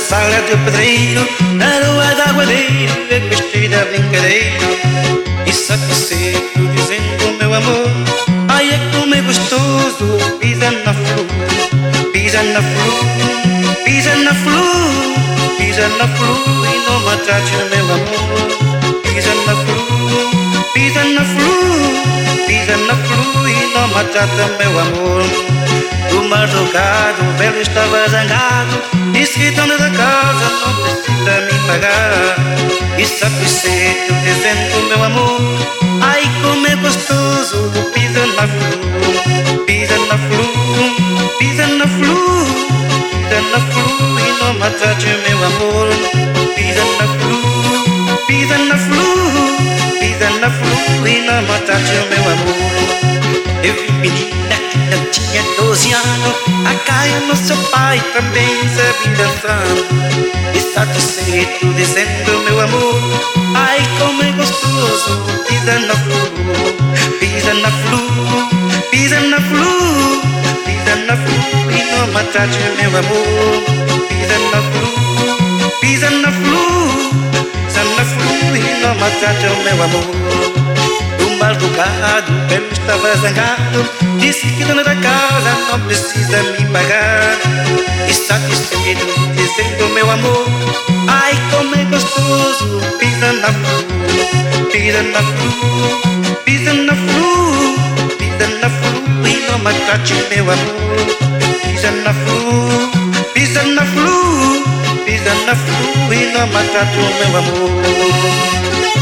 sala de pedreiro, na rua de aguadeiro, eu gostei da brincadeira. E satisfeito dizendo meu amor, ai é como é gostoso, pisa na flor, pisa na flor, pisa na flor, pisa na flor e não maltrate meu amor. Pisa na flor, pisa na flor, pisa na flor e não maltrata meu amor. Do madrugado, o velho estava zangado, disse que dona da casa não precisa me pagar. E satisfeito dizendo meu amor, ai como é gostoso, pisa na flor, pisa na flor, pisa na flor, pisa na flor e não maltrate meu amor. Pisa na flor, pisa na flor, pisa na flor e não maltrate meu amor. Eu vi menina que não tinha 12 anos, a caia no seu pai também sabia dançar. E satisfeito dizendo meu amor, ai como é gostoso, pisa na flor, pisa na flor, pisa na flor, pisa na flor e não maltrate meu amor. Pisa na flor, pisa na flor, pisa na flor e não maltrate meu amor. Do madrugado, o velho estava zangado, disse que dona da casa não precisa me pagar. E satisfeito dizendo meu amor, ai como é gostoso, pisa na flor, pisa na flor, pisa na flor, pisa na flor e não maltrate meu amor. Pisa na flor, pisa na flor, pisa na flor e não maltrate meu amor.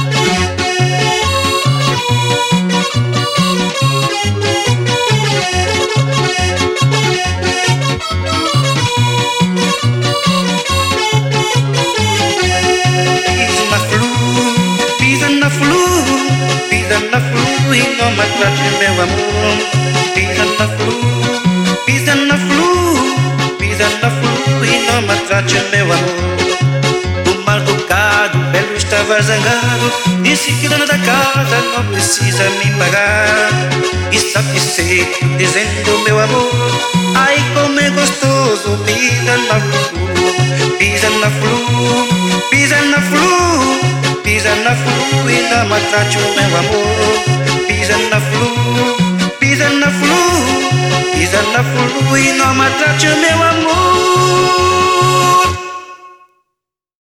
Pisa na flor e não maltrate meu amor. Pisa na flor, pisa na flor, pisa na flor e não maltrate meu amor. Do madrugado, o velho estava zangado, disse que dona da casa não precisa me pagar. E satisfeito dizendo meu amor, ai como é gostoso, pisa na flor, pisa na flor, pisa na flor, pisa na flor e não maltrate o meu amor. Pisa na flor, pisa na flor, pisa na flor e não maltrate o meu amor.